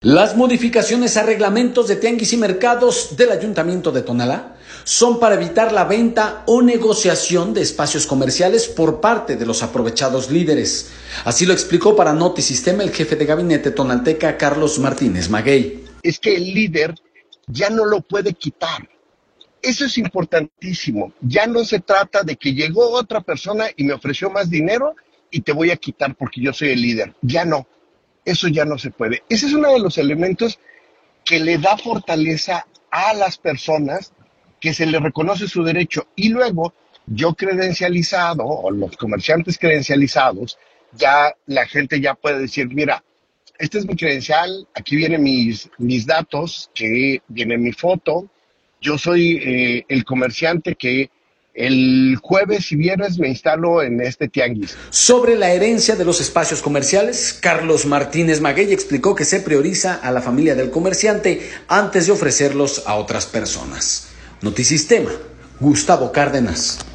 Las modificaciones a reglamentos de tianguis y mercados del Ayuntamiento de Tonalá son para evitar la venta o negociación de espacios comerciales por parte de los aprovechados líderes. Así lo explicó para Notisistema el jefe de gabinete tonalteca Carlos Martínez Maguey. Es que el líder ya no lo puede quitar. Eso es importantísimo. Ya no se trata de que llegó otra persona y me ofreció más dinero y te voy a quitar porque yo soy el líder. Ya no. Eso ya no se puede. Ese es uno de los elementos que le da fortaleza a las personas, que se les reconoce su derecho. Y luego, yo credencializado, o los comerciantes credencializados, ya la gente ya puede decir, mira, este es mi credencial, aquí vienen mis datos, que viene mi foto, yo soy el comerciante que el jueves y viernes me instalo en este tianguis. Sobre la herencia de los espacios comerciales, Carlos Martínez Maguey explicó que se prioriza a la familia del comerciante antes de ofrecerlos a otras personas. Notisistema, Gustavo Cárdenas.